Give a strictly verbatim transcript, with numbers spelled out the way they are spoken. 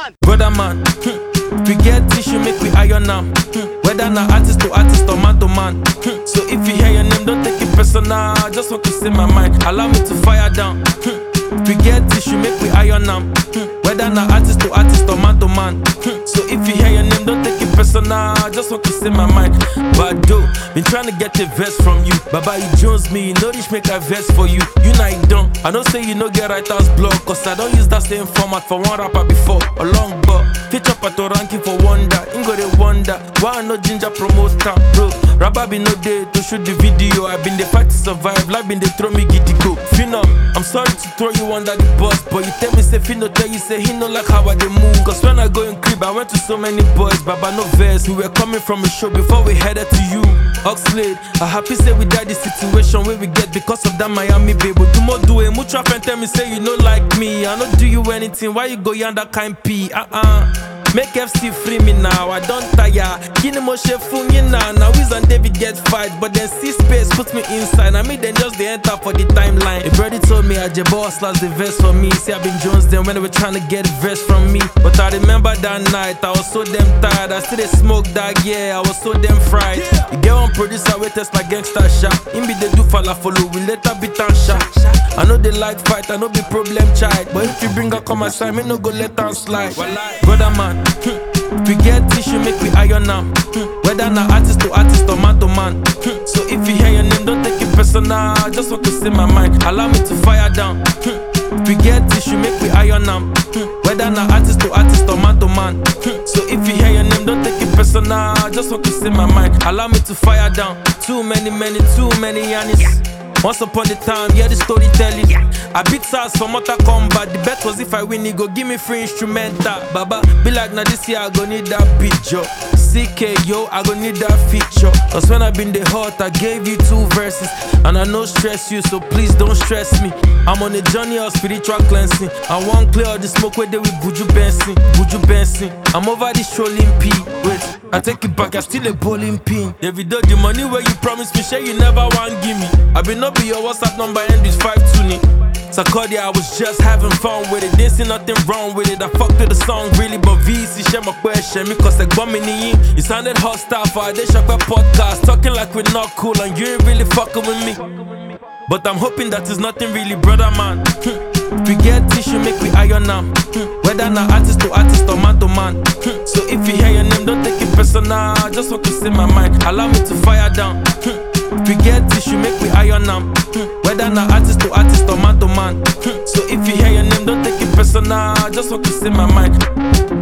man. Brother man, we get tissue, make we iron am. Whether na artist to artist or man to man. So if you hear your name, don't take it personal. Just want to say my mind, allow me to fire down. We get tissue, make we iron am. Whether na artist to artist or man to man. So if you hear your name, don't take it personal. Just want to say my mind. But though, been trying to get a verse from you. Baba, you Jones me, you know this make a verse for you. You know I don't. I don't say you know get writer's block, cause I don't use that same format for one rapper before. A long but feature pato ranking for wonder. Ingo they wonder why I no ginger promoter, bro. Rabba be no day to shoot the video. I been the fight to survive, like been they throw me giddy go. Phenom, I'm sorry to throw you under the bus, but you tell me say Fino tell you say he no like how I dey move. Cause when I go in crib, I went to so many boys, Baba no verse. We were coming from a show before we headed to you. Oxlade, I happy say we died the situation where we get because of that Miami baby. Do more do it, mucha friend tell me say you no like me. I no do you anything, why you go yonder kind P? Uh-uh. Make F C free me now, I don't tire. Kini mo shefu now, now Wiz and David get fight, but then see space put me inside. I mean then just they enter for the timeline. If Brady told me I J Boss last the verse for me. See I been Jones then when they were trying to get a verse from me. But I remember that night, I was so damn tired. I still they smoke that, yeah, I was so damn fried. You get one producer we test my gangster shot. In be they do follow, we later beat and shot. I know they like fight, I know be problem child. But if you bring her come aside, me no go let her slide. Brother man, we get tissue, make we iron am. Whether na artist to artist or man to man. So if you hear your name, don't take it personal. Just want to say my mind, allow me to fire down. We get tissue, make we iron am. Whether na artist to artist or man to man. So if you hear your name, don't take it personal. Just want to say my mind, allow me to fire down. Too many, many, too many Yannis. Once upon a time, yeah, the storytelling. I beat S A R S for Mortal Kombat. The bet was if I win, he go give me free instrumental. Baba, be like, now this year I go need that picture. C K, yo, I go need that feature. Cause when I been the hot, I gave you two verses. And I no stress you, so please don't stress me. I'm on a journey of spiritual cleansing. I want clear all the smoke where they with Buju Benson. Buju Benson. I'm over this trolling P. Wait, I take it back, I still a bowling pin. Every day the money where you promised me, share you never want give me. I been no be your WhatsApp number end with five twenty. Sarkodia, I was just having fun with it. Didn't see nothing wrong with it. I fucked with the song really, but V C share my question me cause I got me in. You sounded hostile for a day shakwa podcast. Talking like we're not cool and you ain't really fucking with me. But I'm hoping that it's nothing really, brother man. We get tissue, make we iron am. Whether na artist to artist or man to man. So if you hear your name, don't take it personal. Just want to say my mind, allow me to fire down. We get tissue, make we iron am. Whether na artist to artist or man to man. So if you hear your name, don't take it personal. Just want to say my mind.